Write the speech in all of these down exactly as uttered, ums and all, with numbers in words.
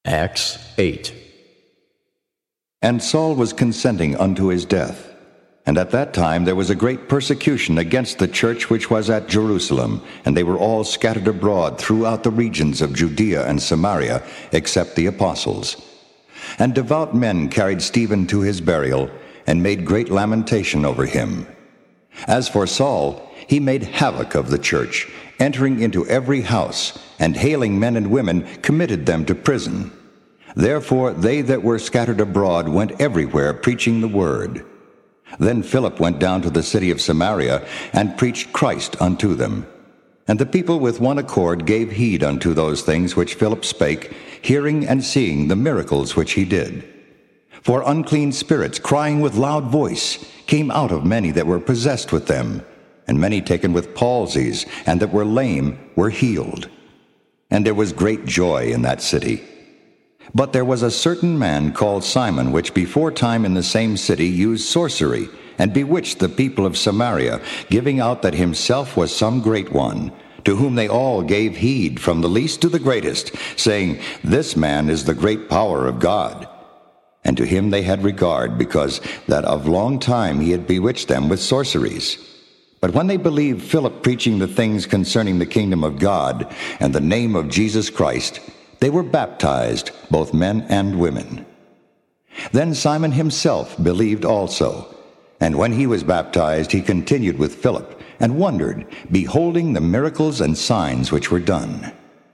Acts eight. And Saul was consenting unto his death. And at that time there was a great persecution against the church which was at Jerusalem, and they were all scattered abroad throughout the regions of Judea and Samaria, except the apostles. And devout men carried Stephen to his burial, and made great lamentation over him. As for Saul, he made havoc of the church, entering into every house, and hailing men and women, committed them to prison. Therefore they that were scattered abroad went everywhere preaching the word. Then Philip went down to the city of Samaria, and preached Christ unto them. And the people with one accord gave heed unto those things which Philip spake, hearing and seeing the miracles which he did. For unclean spirits, crying with loud voice, came out of many that were possessed with them, and many taken with palsies, and that were lame were healed. And there was great joy in that city. But there was a certain man called Simon, which before time in the same city used sorcery, and bewitched the people of Samaria, giving out that himself was some great one, to whom they all gave heed, from the least to the greatest, saying, This man is the great power of God. And to him they had regard, because that of long time he had bewitched them with sorceries. But when they believed Philip preaching the things concerning the kingdom of God, and the name of Jesus Christ, they were baptized, both men and women. Then Simon himself believed also, and when he was baptized he continued with Philip, and wondered, beholding the miracles and signs which were done.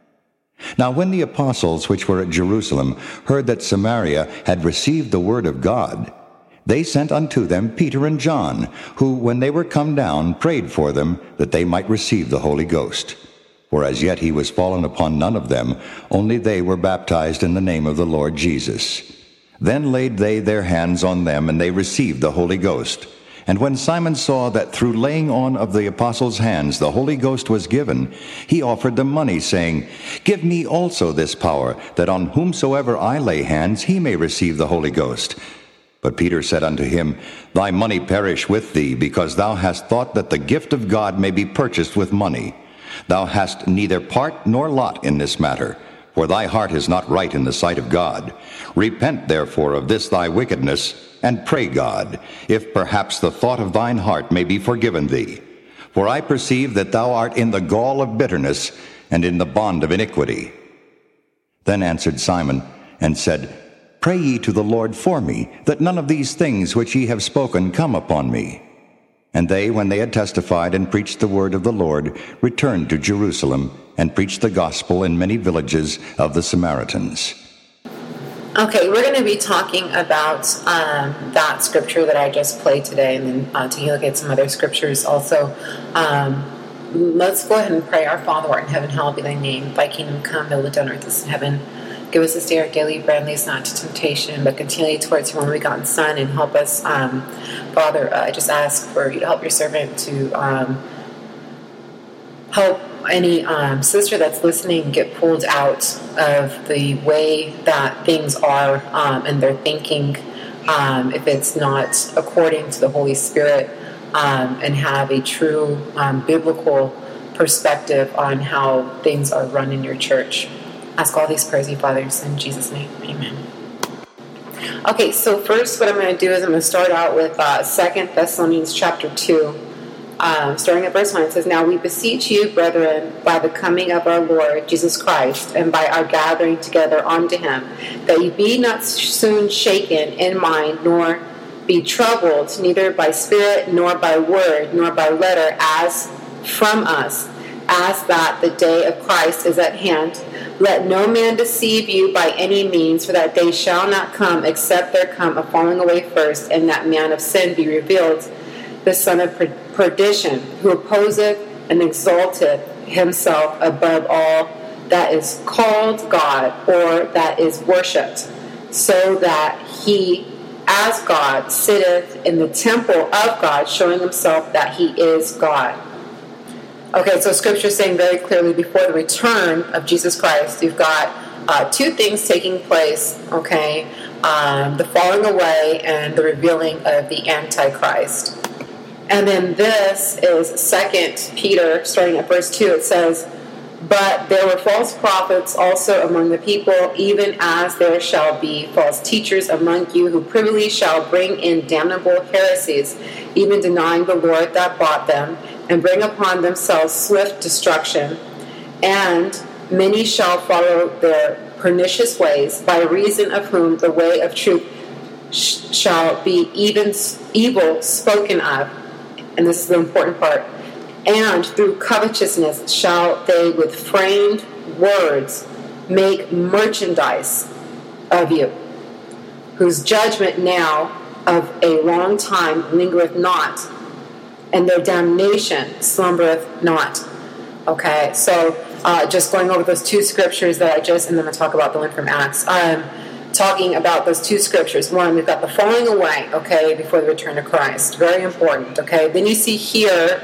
Now when the apostles which were at Jerusalem heard that Samaria had received the word of God, they sent unto them Peter and John, who, when they were come down, prayed for them, that they might receive the Holy Ghost. For as yet he was fallen upon none of them, only they were baptized in the name of the Lord Jesus. Then laid they their hands on them, and they received the Holy Ghost. And when Simon saw that through laying on of the apostles' hands the Holy Ghost was given, he offered them money, saying, Give me also this power, that on whomsoever I lay hands he may receive the Holy Ghost. But Peter said unto him, Thy money perish with thee, because thou hast thought that the gift of God may be purchased with money. Thou hast neither part nor lot in this matter, for thy heart is not right in the sight of God. Repent therefore of this thy wickedness, and pray God, if perhaps the thought of thine heart may be forgiven thee. For I perceive that thou art in the gall of bitterness, and in the bond of iniquity. Then answered Simon, and said, Pray ye to the Lord for me, that none of these things which ye have spoken come upon me. And they, when they had testified and preached the word of the Lord, returned to Jerusalem, and preached the gospel in many villages of the Samaritans. Okay, we're going to be talking about um, that scripture that I just played today, and then uh, taking a look at some other scriptures also. Um, let's go ahead and pray. Our Father, who art in heaven, hallowed be thy name. Thy kingdom come, thy will be done on earth as in heaven. Give us this day our daily bread, and lead us not to temptation, but continually towards your only begotten Son, and help us. Um, Father, uh, I just ask for you to help your servant to um, help any um, sister that's listening get pulled out of the way that things are um, and their thinking, um, if it's not according to the Holy Spirit, um, and have a true um, biblical perspective on how things are run in your church. Ask all these prayers, you fathers, in Jesus' name. Amen. Okay, so first what I'm going to do is I'm going to start out with uh, Second Thessalonians chapter two. Um, starting at verse one, it says, Now we beseech you, brethren, by the coming of our Lord Jesus Christ, and by our gathering together unto him, that ye be not soon shaken in mind, nor be troubled, neither by spirit, nor by word, nor by letter, as from us, as that the day of Christ is at hand. Let no man deceive you by any means, for that day shall not come, except there come a falling away first, and that man of sin be revealed, the son of perdition, who opposeth and exalteth himself above all that is called God, or that is worshipped, so that he, as God, sitteth in the temple of God, showing himself that he is God. Okay, so Scripture is saying very clearly, before the return of Jesus Christ, you've got uh, two things taking place, okay? Um, the falling away and the revealing of the Antichrist. And then this is Second Peter, starting at verse two. It says, But there were false prophets also among the people, even as there shall be false teachers among you, who privily shall bring in damnable heresies, even denying the Lord that bought them, and bring upon themselves swift destruction. And many shall follow their pernicious ways, by reason of whom the way of truth sh- shall be even evil spoken of. And this is the important part. And through covetousness shall they with framed words make merchandise of you, whose judgment now of a long time lingereth not, and their damnation slumbereth not. Okay, so uh, just going over those two scriptures that I just, and then I'll talk about the one from Acts. Um, talking about those two scriptures. One, we've got the falling away, okay, before the return of Christ. Very important, okay. Then you see here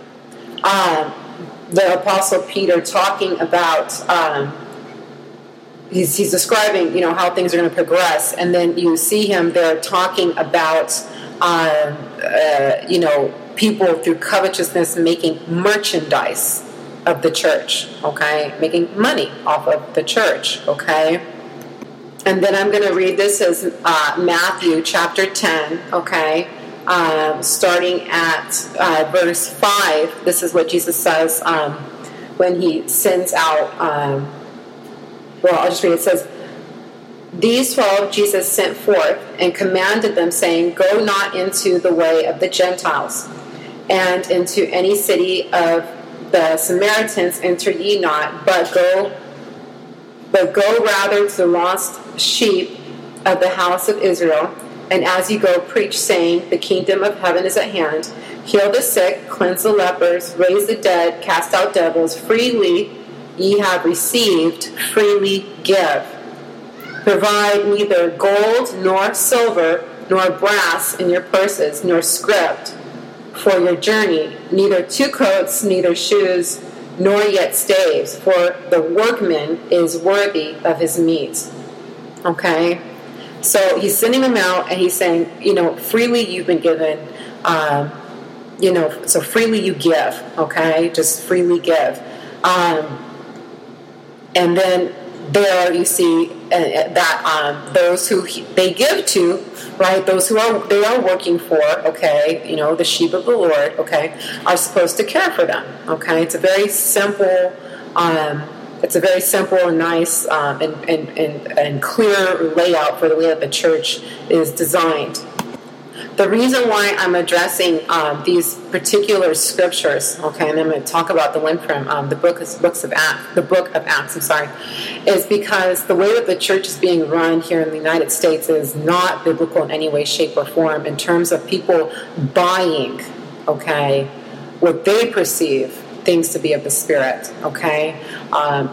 um, the Apostle Peter talking about, um, he's, he's describing, you know, how things are going to progress. And then you see him there talking about, um, uh, you know, people through covetousness making merchandise of the church, okay, making money off of the church, okay. And then I'm going to read this as uh, Matthew chapter ten, okay, um, starting at uh, verse five. This is what Jesus says um, when he sends out, um, well, I'll just read it. It says, "These twelve Jesus sent forth and commanded them, saying, Go not into the way of the Gentiles, and into any city of the Samaritans enter ye not, but go but go rather to the lost sheep of the house of Israel. And as you go, preach, saying, The kingdom of heaven is at hand. Heal the sick, cleanse the lepers, raise the dead, cast out devils. Freely ye have received, freely give. Provide neither gold nor silver nor brass in your purses, nor scrip for your journey, neither two coats, neither shoes, nor yet staves, for the workman is worthy of his meat." Okay? So he's sending them out, and he's saying, you know, freely you've been given, um, you know, so freely you give, okay? Just freely give. Um, and then there you see uh, that um, those who he, they give to, right, those who are they are working for, okay, you know, the sheep of the Lord, okay, are supposed to care for them, okay. It's a very simple, um, it's a very simple and nice um, and, and, and, and clear layout for the way that the church is designed. The reason why I'm addressing um, these particular scriptures, okay, and I'm going to talk about the one from um, the book of, books of Acts, the book of Acts, I'm sorry, is because the way that the church is being run here in the United States is not biblical in any way, shape, or form in terms of people buying, okay, what they perceive things to be of the Spirit, okay. Um,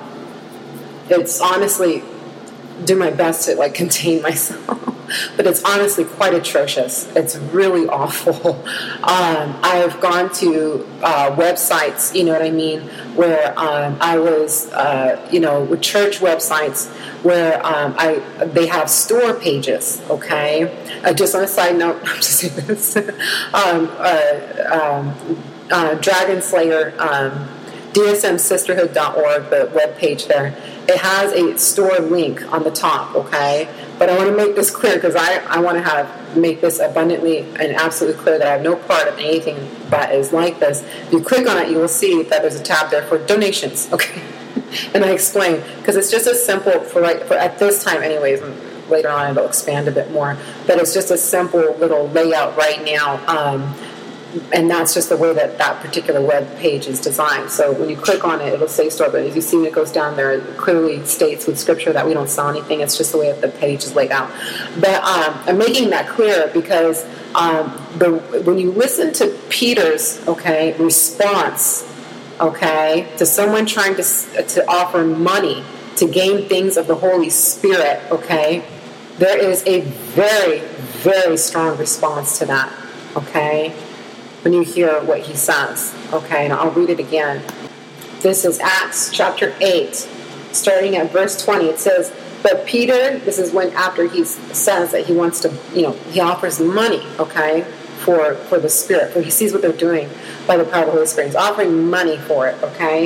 it's honestly, do my best to like contain myself. But it's honestly quite atrocious. It's really awful. Um, I've gone to uh, websites, you know what I mean, where um, I was, uh, you know, with church websites where um, I they have store pages, okay? Uh, just on a side note, I'm just saying this. um, uh, um, uh, Dragon Slayer, um, D S M sisterhood dot org, the webpage there, it has a store link on the top, okay? But I want to make this clear because I, I want to have make this abundantly and absolutely clear that I have no part of anything that is like this. If you click on it, you will see that there's a tab there for donations, okay? And I explain, because it's just as simple for like for at this time anyways, and later on it'll expand a bit more, but it's just a simple little layout right now. Um, And that's just the way that that particular web page is designed. So when you click on it, it'll say store. But as you see when it goes down there, it clearly states with scripture that we don't sell anything. It's just the way that the page is laid out. But um, I'm making that clear because um, the when you listen to Peter's, okay, response, okay, to someone trying to to offer money to gain things of the Holy Spirit, okay, there is a very, very strong response to that, okay? When you hear what he says, okay, and I'll read it again. This is Acts chapter eight, starting at verse twenty. It says, "But Peter," this is when after he says that he wants to, you know, he offers money, okay, for for the Spirit, for he sees what they're doing by the power of the Holy Spirit. He's offering money for it, okay.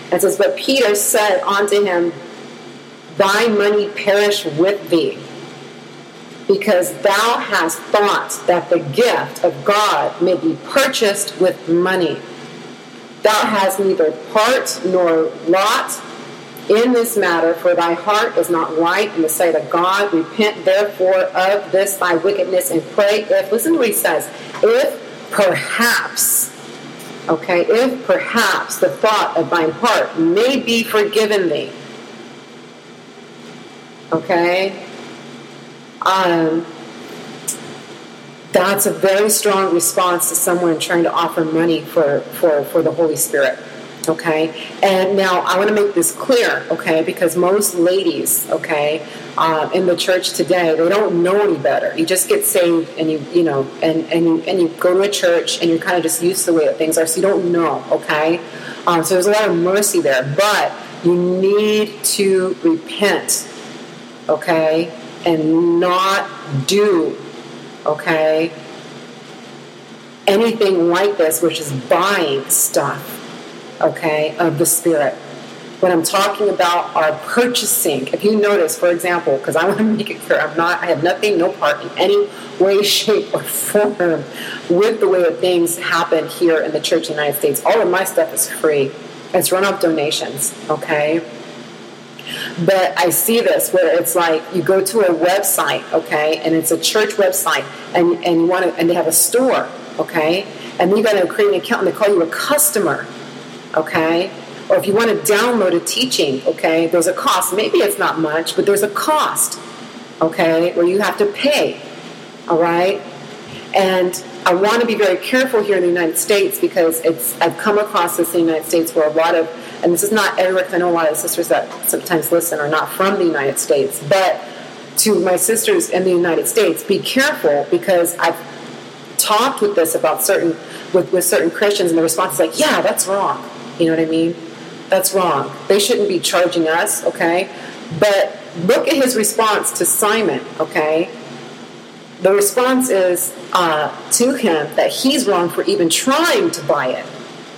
And it says, but Peter said unto him, thy money perish with thee, because thou hast thought that the gift of God may be purchased with money. Thou hast neither part nor lot in this matter, for thy heart is not right in the sight of God. Repent therefore of this thy wickedness, and pray if, listen to what he says, if perhaps, okay, if perhaps the thought of thine heart may be forgiven thee. Okay? Um, that's a very strong response to someone trying to offer money for, for, for the Holy Spirit. Okay, and now I want to make this clear, okay, because most ladies, okay, uh, in the church today, they don't know any better. You just get saved, and you, you know, and and you and you go to a church, and you're kind of just used to the way that things are, so you don't know, okay. Um, so there's a lot of mercy there, but you need to repent, okay, and not do, okay, anything like this, which is buying stuff. Okay, of the Spirit. When I'm talking about our purchasing, if you notice, for example, because I want to make it clear, I'm not, I have nothing, no part in any way, shape, or form with the way that things happen here in the Church of the United States. All of my stuff is free. It's run off donations, okay? But I see this where it's like you go to a website, okay, and it's a church website, and and you want to, and they have a store, okay, and then you got to create an account, and they call you a customer. Okay? Or if you want to download a teaching, okay, there's a cost. Maybe it's not much, but there's a cost, okay, where you have to pay, all right? And I want to be very careful here in the United States because it's I've come across this in the United States where a lot of, and this is not everywhere, because I know a lot of sisters that sometimes listen are not from the United States, but to my sisters in the United States, be careful, because I've talked with this about certain, with, with certain Christians, and the response is like, yeah, that's wrong. You know what I mean? That's wrong. They shouldn't be charging us, okay? But look at his response to Simon, okay? The response is uh, to him that he's wrong for even trying to buy it,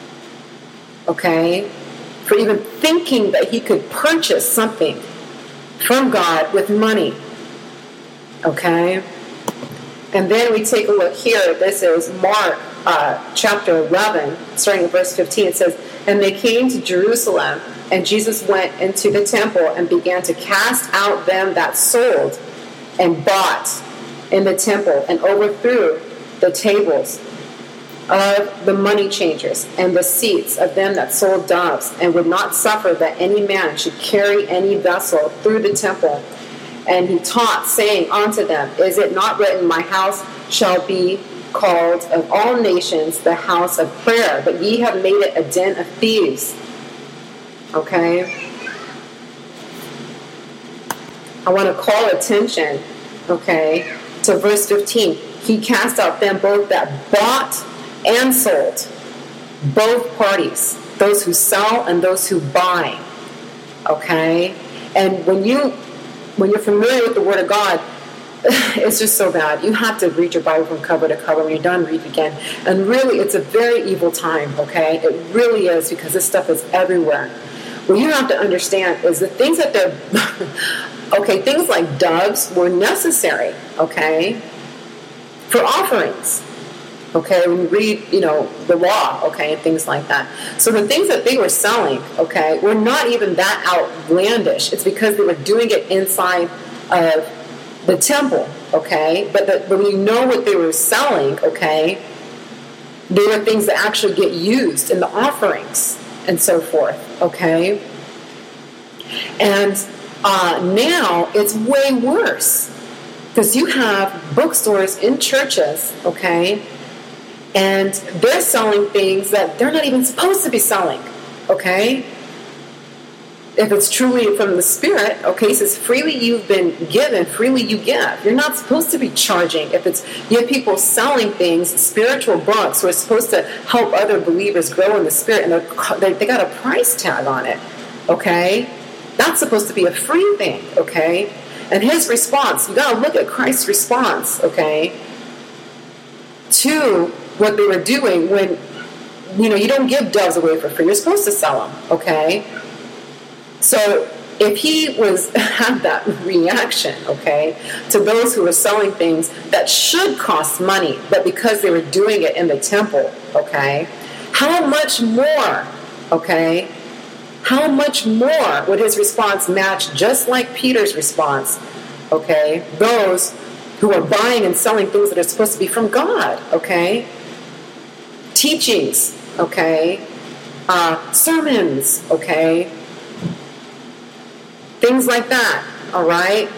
okay? For even thinking that he could purchase something from God with money, okay? And then we take a look here. This is Mark uh, chapter eleven, starting at verse fifteen. It says, and they came to Jerusalem, and Jesus went into the temple and began to cast out them that sold and bought in the temple, and overthrew the tables of the money changers and the seats of them that sold doves, and would not suffer that any man should carry any vessel through the temple. And he taught, saying unto them, is it not written, my house shall be called of all nations the house of prayer, but ye have made it a den of thieves. Okay? I want to call attention, okay, to verse fifteen. He cast out them both that bought and sold, both parties, those who sell and those who buy. Okay? And when you when you're familiar with the Word of God, it's just so bad. You have to read your Bible from cover to cover. When you're done, read again. And really, it's a very evil time, okay? It really is, because this stuff is everywhere. What you have to understand is the things that they're... okay, things like doves were necessary, okay, for offerings. Okay, when you read, you know, the law, okay, and things like that. So the things that they were selling, okay, were not even that outlandish. It's because they were doing it inside of the temple, okay? But, the, but when you know what they were selling, okay, they were things that actually get used in the offerings and so forth, okay? And uh, now it's way worse, because you have bookstores in churches, okay, and they're selling things that they're not even supposed to be selling, okay? If it's truly from the Spirit, okay, it says freely you've been given, freely you give. You're not supposed to be charging. If it's, you have people selling things, spiritual books, who are supposed to help other believers grow in the Spirit, and they're, they, they got a price tag on it, okay? That's supposed to be a free thing, okay? And his response, you got to look at Christ's response, okay, to what they were doing when you know, you don't give doves away for free. You're supposed to sell them, okay? So if he was had that reaction, okay, to those who were selling things that should cost money, but because they were doing it in the temple, okay, how much more, okay, how much more would his response match just like Peter's response, okay, those who are buying and selling things that are supposed to be from God, okay, teachings, okay, uh, sermons, okay, things like that, all right?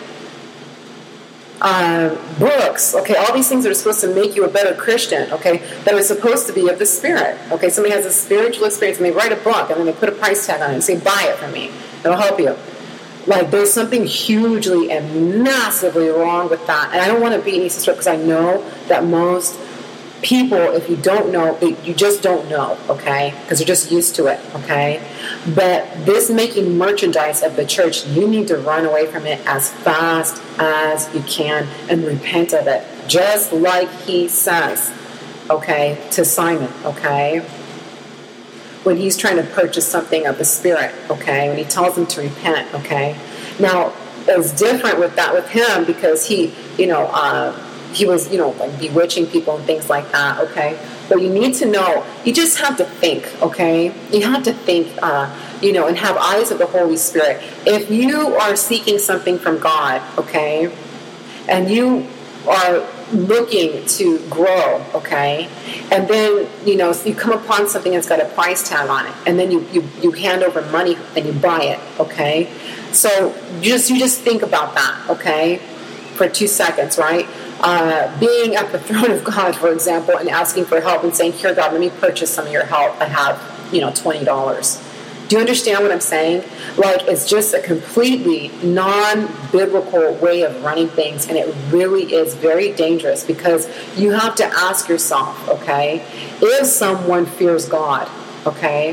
Uh, books, okay, all these things that are supposed to make you a better Christian, okay, that are supposed to be of the Spirit, okay? Somebody has a spiritual experience and they write a book and then they put a price tag on it and say, buy it from me. It'll help you. Like, there's something hugely and massively wrong with that. And I don't want to be any sister because I know that most people, if you don't know, you just don't know, okay? Because you're just used to it, okay? But this making merchandise of the church, you need to run away from it as fast as you can and repent of it. Just like he says, okay, to Simon, okay? When he's trying to purchase something of the Spirit, okay? When he tells him to repent, okay? Now, it's different with that with him because he, you know, uh, he was, you know, like bewitching people and things like that, okay? But you need to know, you just have to think, okay? You have to think, uh, you know, and have eyes of the Holy Spirit. If you are seeking something from God, okay, and you are looking to grow, okay, and then, you know, you come upon something that's got a price tag on it, and then you, you, you hand over money and you buy it, okay? So just you just think about that, okay, for two seconds, right? Uh, being at the throne of God, for example, and asking for help and saying, here, God, let me purchase some of your help. I have, you know, twenty dollars. Do you understand what I'm saying? Like, it's just a completely non-biblical way of running things, and it really is very dangerous because you have to ask yourself, okay, if someone fears God, okay,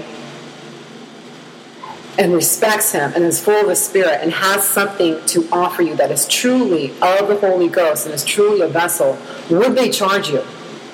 and respects him and is full of the Spirit and has something to offer you that is truly of the Holy Ghost and is truly a vessel, would they charge you?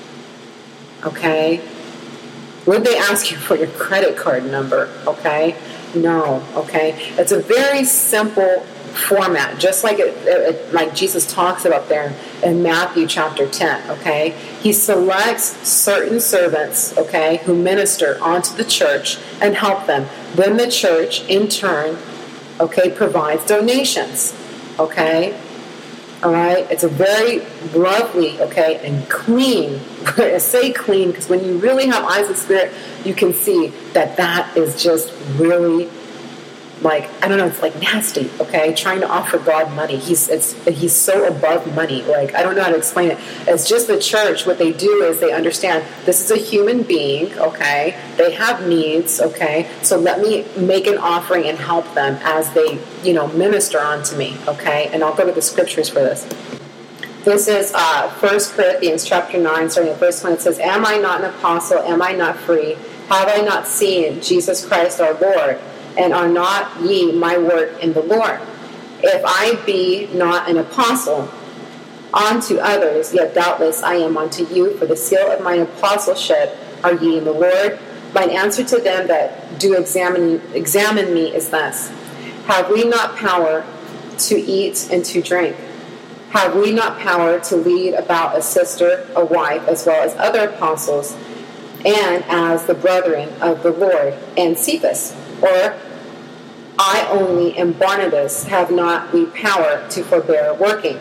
Okay? Would they ask you for your credit card number? Okay? No. Okay? It's a very simple format, just like it, it, like Jesus talks about there in Matthew chapter ten, okay? He selects certain servants, okay, who minister onto the church and help them. Then the church, in turn, okay, provides donations, okay? All right? It's a very lovely, okay, and clean. I say clean because when you really have eyes of Spirit, you can see that that is just really, like, I don't know, it's like nasty, okay? Trying to offer God money. He's it's he's so above money. Like, I don't know how to explain it. It's just the church, what they do is they understand this is a human being, okay? They have needs, okay? So let me make an offering and help them as they, you know, minister onto me, okay? And I'll go to the scriptures for this. This is uh, First Corinthians chapter nine, starting at verse one. It says, am I not an apostle? Am I not free? Have I not seen Jesus Christ our Lord? And are not ye my work in the Lord? If I be not an apostle unto others, yet doubtless I am unto you, for the seal of my apostleship are ye in the Lord. Mine answer to them that do examine examine me is thus: have we not power to eat and to drink? Have we not power to lead about a sister, a wife, as well as other apostles, and as the brethren of the Lord, and Cephas? Or I only and Barnabas have not we power to forbear working?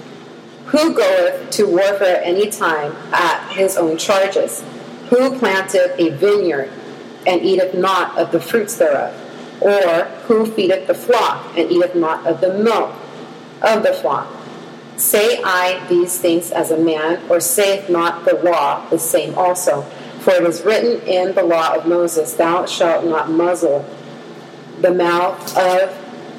Who goeth to warfare at any time at his own charges? Who planteth a vineyard and eateth not of the fruits thereof? Or who feedeth the flock and eateth not of the milk of the flock? Say I these things as a man, or saith not the law the same also? For it is written in the law of Moses, thou shalt not muzzle the mouth of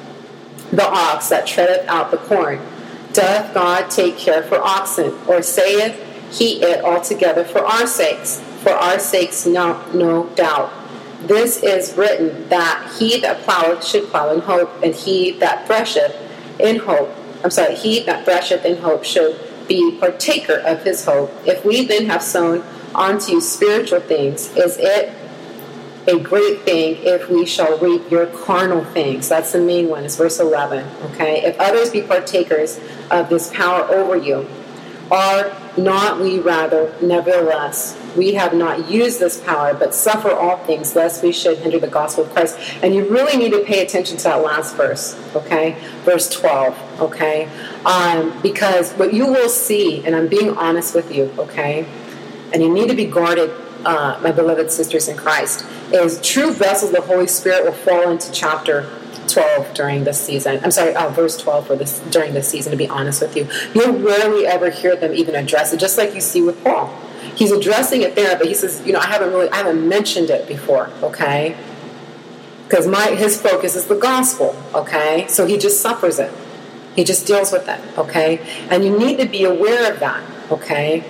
the ox that treadeth out the corn. Doth God take care for oxen? Or saith he it altogether for our sakes? For our sakes, no, no doubt. This is written, that he that ploweth should plow in hope, and he that thresheth in hope, I'm sorry, he that thresheth in hope should be partaker of his hope. If we then have sown unto you spiritual things, is it a great thing if we shall reap your carnal things? That's the main one. It's verse eleven. Okay, if others be partakers of this power over you, are not we rather, nevertheless, we have not used this power, but suffer all things, lest we should hinder the gospel of Christ. And you really need to pay attention to that last verse, okay? Verse twelve, okay? Um, because what you will see, and I'm being honest with you, okay? And you need to be guarded, uh, my beloved sisters in Christ, is true vessels of the Holy Spirit will fall into chapter twelve during this season. I'm sorry, uh, verse twelve for this during this season, to be honest with you. You'll rarely ever hear them even address it, just like you see with Paul. He's addressing it there, but he says, you know, I haven't really, I haven't mentioned it before, okay? Because my his focus is the gospel, okay? So he just suffers it. He just deals with it, okay? And you need to be aware of that, okay?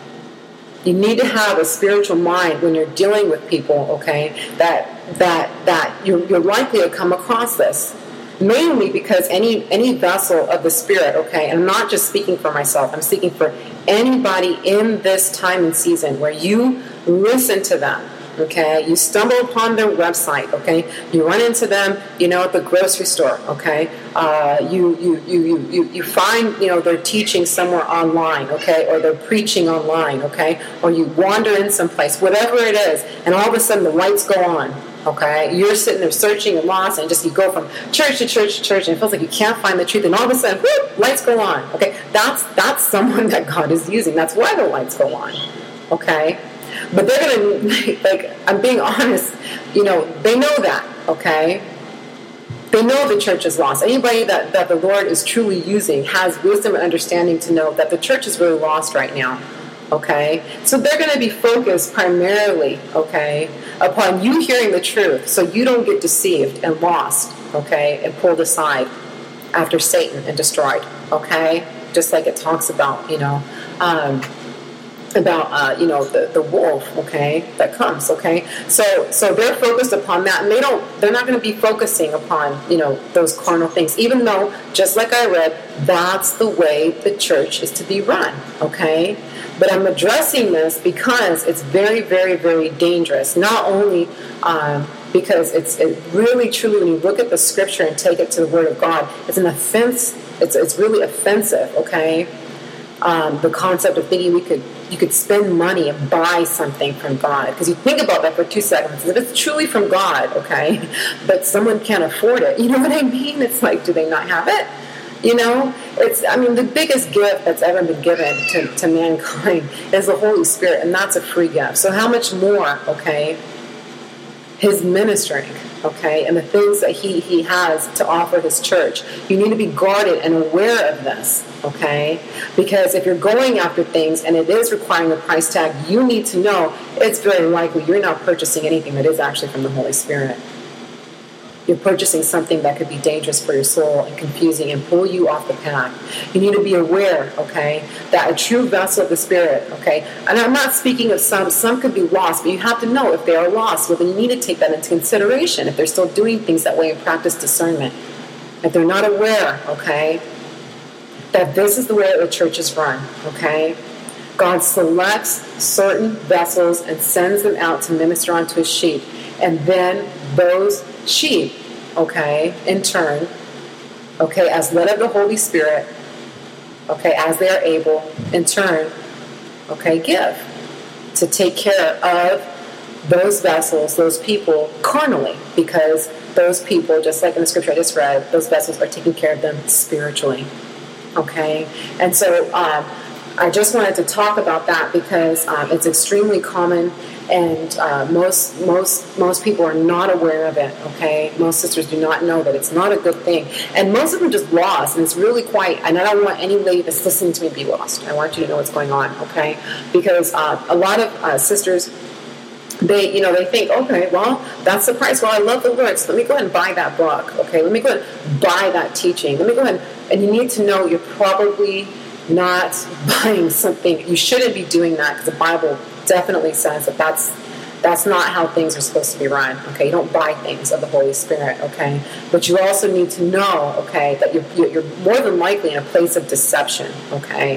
You need to have a spiritual mind when you're dealing with people, okay, that that that you're, you're likely to come across this. Mainly because any any vessel of the Spirit, okay, and I'm not just speaking for myself, I'm speaking for anybody in this time and season where you listen to them, okay, you stumble upon their website, okay, you run into them, you know, at the grocery store, okay, uh, you, you, you, you, you find, you know, they're teaching somewhere online, okay, or they're preaching online, okay, or you wander in someplace, whatever it is, and all of a sudden the lights go on. Okay, you're sitting there searching and lost, and just you go from church to church to church, and it feels like you can't find the truth, and all of a sudden, whoop, lights go on. Okay, that's that's someone that God is using. That's why the lights go on. Okay, but they're gonna, like, I'm being honest. You know, they know that. Okay, they know the church is lost. Anybody that that the Lord is truly using has wisdom and understanding to know that the church is really lost right now. Okay, so they're going to be focused primarily, okay, upon you hearing the truth, so you don't get deceived and lost, okay, and pulled aside after Satan and destroyed, okay, just like it talks about, you know, um, about, uh, you know, the, the wolf, okay, that comes, okay, so so they're focused upon that, and they don't, they're not going to be focusing upon, you know, those carnal things, even though, just like I read, that's the way the church is to be run, okay. But I'm addressing this because it's very, very, very dangerous. Not only um, because it's it really, truly, when you look at the scripture and take it to the Word of God, it's an offense. It's it's really offensive. Okay, um, the concept of thinking we could you could spend money and buy something from God, because you think about that for two seconds. If it's truly from God, okay, but someone can't afford it, you know what I mean? It's like, do they not have it? You know, it's, I mean, the biggest gift that's ever been given to, to mankind is the Holy Spirit, and that's a free gift. So how much more, okay, his ministering, okay, and the things that he, he has to offer his church. You need to be guarded and aware of this, okay, because if you're going after things and it is requiring a price tag, you need to know it's very likely you're not purchasing anything that is actually from the Holy Spirit. You're purchasing something that could be dangerous for your soul and confusing and pull you off the path. You need to be aware, okay, that a true vessel of the Spirit, okay, and I'm not speaking of some, some could be lost, but you have to know if they are lost, well, then you need to take that into consideration if they're still doing things that way and practice discernment. If they're not aware, okay, that this is the way that the church is run, okay. God selects certain vessels and sends them out to minister unto his sheep, and then those sheep, okay, in turn, okay, as led of the Holy Spirit, okay, as they are able, in turn, okay, give to take care of those vessels, those people, carnally, because those people, just like in the scripture I just read, those vessels are taking care of them spiritually, okay, and so um, I just wanted to talk about that because um, it's extremely common. And uh, most most most people are not aware of it, okay? Most sisters do not know that it's not a good thing. And most of them are just lost, and it's really quite, and I don't want any lady that's listening to me to be lost. I want you to know what's going on, okay? Because uh, a lot of uh, sisters, they, you know, they think, okay, well, that's the price. Well, I love the Lord, so let me go ahead and buy that book, okay? Let me go ahead and buy that teaching. Let me go ahead, and, and you need to know you're probably not buying something. You shouldn't be doing that, because the Bible definitely says that that's that's not how things are supposed to be run. Okay, you don't buy things of the Holy Spirit. Okay, but you also need to know, okay, that you're you're more than likely in a place of deception. Okay,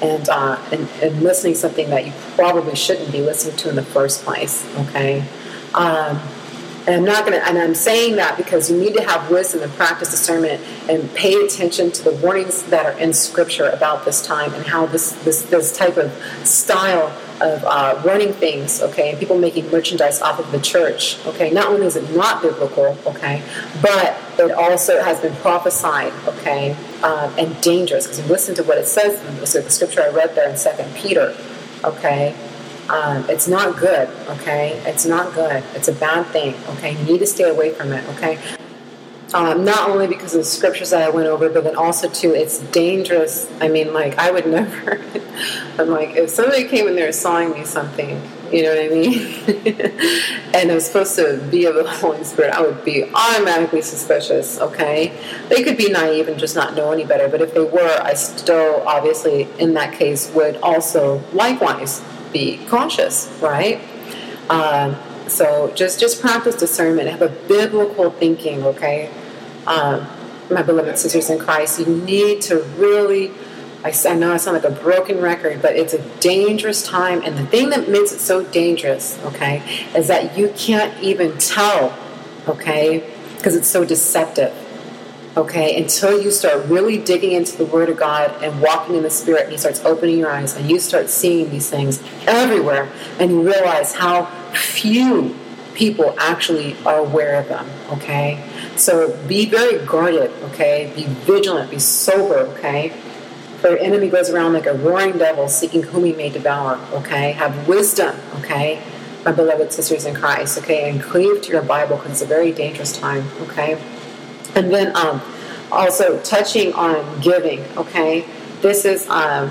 and, uh, and and listening to something that you probably shouldn't be listening to in the first place. Okay. Um, And I'm not going to, and I'm saying that because you need to have wisdom and practice discernment and pay attention to the warnings that are in Scripture about this time and how this this, this type of style of uh, running things, okay, and people making merchandise off of the church, okay. Not only is it not biblical, okay, but it also has been prophesied, okay, um, and dangerous because you listen to what it says in the, so the Scripture I read there in Second Peter, okay. Um, it's not good, okay? It's not good. It's a bad thing, okay? You need to stay away from it, okay? Um, not only because of the scriptures that I went over, but then also, too, it's dangerous. I mean, like, I would never... I'm like, if somebody came in there selling me something, you know what I mean? And it was supposed to be of the Holy Spirit, I would be automatically suspicious, okay? They could be naive and just not know any better, but if they were, I still, obviously, in that case, would also likewise be cautious, right? Um, so just just practice discernment. Have a biblical thinking, okay? Um, my beloved sisters in Christ, you need to really, I, I know I sound like a broken record, but it's a dangerous time. And the thing that makes it so dangerous, okay, is that you can't even tell, okay, because it's so deceptive. Okay, until you start really digging into the Word of God and walking in the Spirit, and He starts opening your eyes, and you start seeing these things everywhere, and you realize how few people actually are aware of them, okay? So be very guarded, okay? Be vigilant, be sober, okay? For your enemy goes around like a roaring devil, seeking whom he may devour, okay? Have wisdom, okay? My beloved sisters in Christ, okay? And cleave to your Bible, because it's a very dangerous time, okay? And then um, also touching on giving, okay? This is um,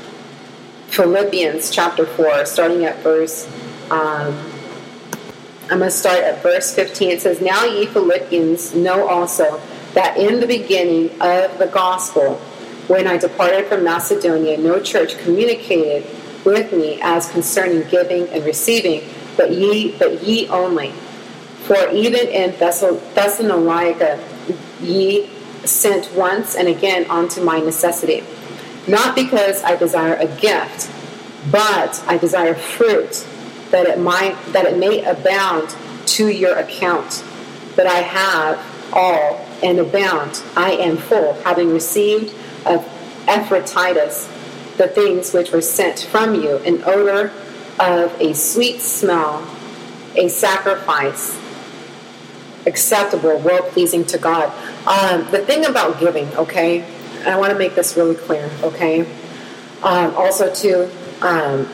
Philippians chapter four, starting at verse, um, I'm going to start at verse fifteen. It says, "Now ye Philippians know also that in the beginning of the gospel, when I departed from Macedonia, no church communicated with me as concerning giving and receiving, but ye, but ye only. For even in Thessalonica ye sent once and again unto my necessity. Not because I desire a gift, but I desire fruit, that it might that it may abound to your account. But I have all and abound. I am full, having received of Epaphroditus the things which were sent from you, an odor of a sweet smell, a sacrifice acceptable, well-pleasing to God." Um, the thing about giving, okay, and I want to make this really clear, okay, um, also too, um,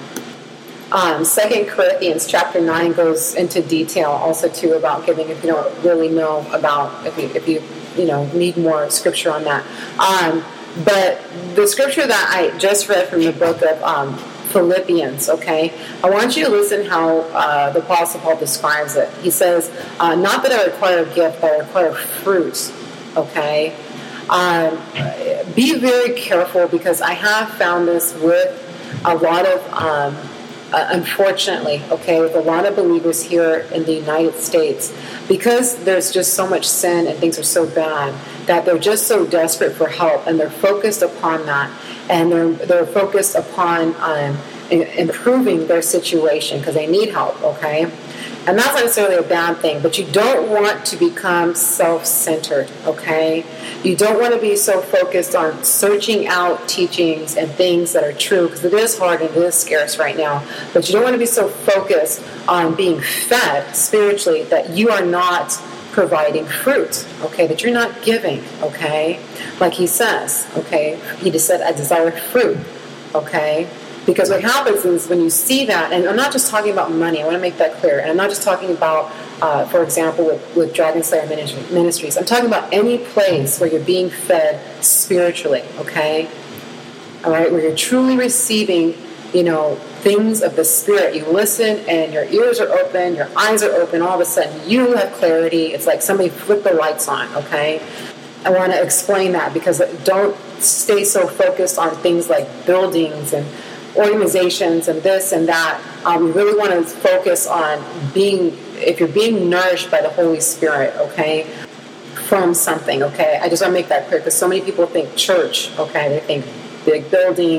um, Second Corinthians chapter nine goes into detail also too about giving, if you don't really know about, if you, if you, you know, need more scripture on that. Um, but the scripture that I just read from the book of um, Philippians, okay, I want you to listen how uh, the Apostle Paul describes it. He says, uh, not that I require a gift, but I require fruit, okay? Um, be very careful, because I have found this with a lot of, um, uh, unfortunately, okay, with a lot of believers here in the United States, because there's just so much sin and things are so bad, that they're just so desperate for help, and they're focused upon that. And they're they're focused upon um, improving their situation because they need help, okay? And that's not necessarily a bad thing, but you don't want to become self-centered, okay? You don't want to be so focused on searching out teachings and things that are true, because it is hard and it is scarce right now. But you don't want to be so focused on being fed spiritually that you are not providing fruit, okay, that you're not giving, okay, like he says, okay, he just said, I desire fruit, okay, because what happens is when you see that, and I'm not just talking about money, I want to make that clear, and I'm not just talking about, uh, for example, with, with Dragon Slayer Ministries, I'm talking about any place where you're being fed spiritually, okay, all right, where you're truly receiving, you know, things of the Spirit. You listen and your ears are open, your eyes are open, all of a sudden you have clarity. It's like somebody flipped the lights on, okay? I want to explain that, because don't stay so focused on things like buildings and organizations and this and that. Um, we really want to focus on being, if you're being nourished by the Holy Spirit, okay, from something, okay? I just want to make that clear, because so many people think church, okay? They think big building,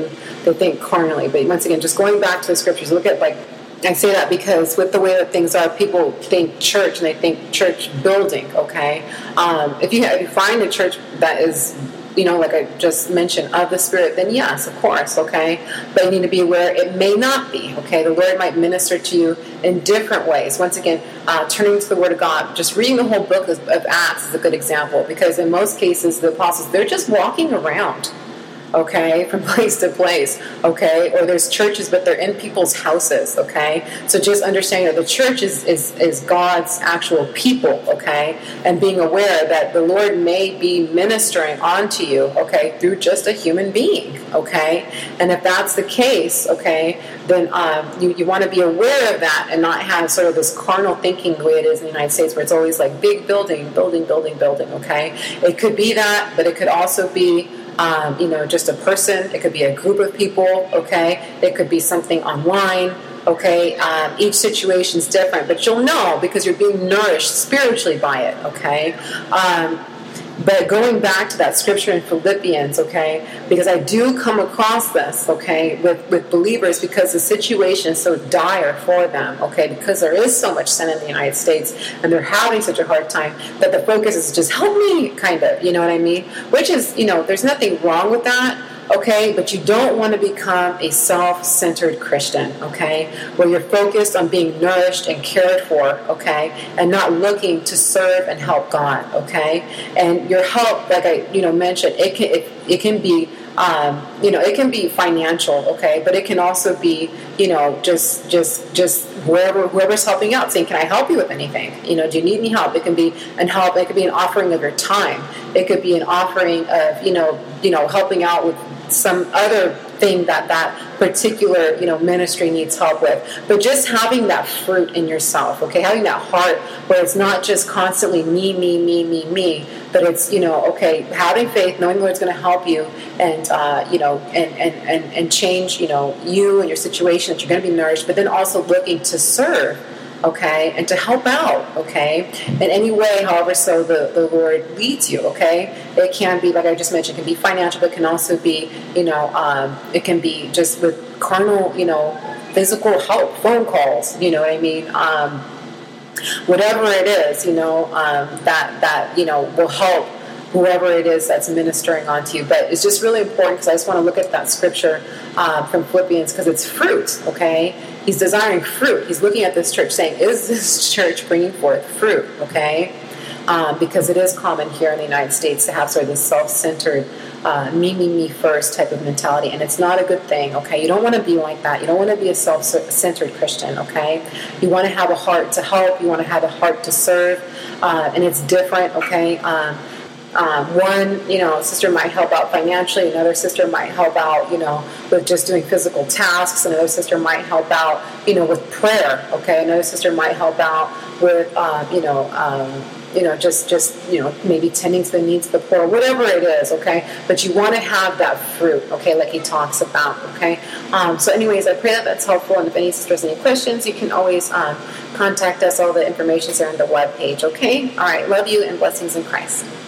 they think carnally. But once again, just going back to the scriptures, look at, like, I say that because with the way that things are, people think church and they think church building, okay? Um, if, you, if you find a church that is, you know, like I just mentioned, of the Spirit, then yes, of course, okay? But you need to be aware it may not be, okay? The Lord might minister to you in different ways. Once again, uh, turning to the Word of God, just reading the whole book of, of Acts is a good example, because in most cases, the apostles, they're just walking around, okay, from place to place, okay, or there's churches, but they're in people's houses, okay, so just understanding that the church is, is, is God's actual people, okay, and being aware that the Lord may be ministering onto you, okay, through just a human being, okay, and if that's the case, okay, then um, you, you want to be aware of that and not have sort of this carnal thinking the way it is in the United States, where it's always like big building, building, building, building, okay, it could be that, but it could also be Um, you know, just a person. It could be a group of people, okay? It could be something online, okay? Um, each situation is different, but you'll know because you're being nourished spiritually by it, okay? Um, but going back to that scripture in Philippians, okay, because I do come across this, okay, with, with believers, because the situation is so dire for them, okay, because there is so much sin in the United States and they're having such a hard time that the focus is just help me, kind of, you know what I mean? Which is, you know, there's nothing wrong with that, okay, but you don't want to become a self-centered Christian, okay, where you're focused on being nourished and cared for, okay, and not looking to serve and help God, okay, and your help, like I, you know, mentioned, it can, it, it can be, um, you know, it can be financial, okay, but it can also be, you know, just, just, just wherever, whoever's helping out, saying, can I help you with anything? You know, do you need any help? It can be an help, it could be an offering of your time. It could be an offering of, you know, you know, helping out with some other thing that that particular, you know, ministry needs help with. But just having that fruit in yourself, okay, having that heart where it's not just constantly me, me, me, me, me, but it's, you know, okay, having faith, knowing the Lord's going to help you and, uh, you know, and, and, and, and change, you know, you and your situation, that you're going to be nourished, but then also looking to serve, okay, and to help out, okay, in any way, however so the, the Lord leads you, okay. It can be, like I just mentioned, it can be financial, but it can also be, you know, um, it can be just with carnal, you know, physical help, phone calls, you know what I mean, um, whatever it is, you know, um, that, that, you know, will help whoever it is that's ministering onto you. But it's just really important, because I just want to look at that scripture uh, from Philippians, because it's fruit, okay? He's desiring fruit. He's looking at this church saying, is this church bringing forth fruit, okay? Um, because it is common here in the United States to have sort of this self-centered, uh, me, me, me first type of mentality, and it's not a good thing, okay? You don't want to be like that. You don't want to be a self-centered Christian, okay? You want to have a heart to help. You want to have a heart to serve, uh, and it's different, okay? Um, Um, one, you know, sister might help out financially. Another sister might help out, you know, with just doing physical tasks. Another sister might help out, you know, with prayer. Okay, another sister might help out with, um, you know, um, you know, just, just, you know, maybe tending to the needs of the poor, whatever it is. Okay, but you want to have that fruit. Okay, like he talks about. Okay, um, so anyways, I pray that that's helpful. And if any sisters have any questions, you can always um, contact us. All the information is there on the web page. Okay, all right. Love you and blessings in Christ.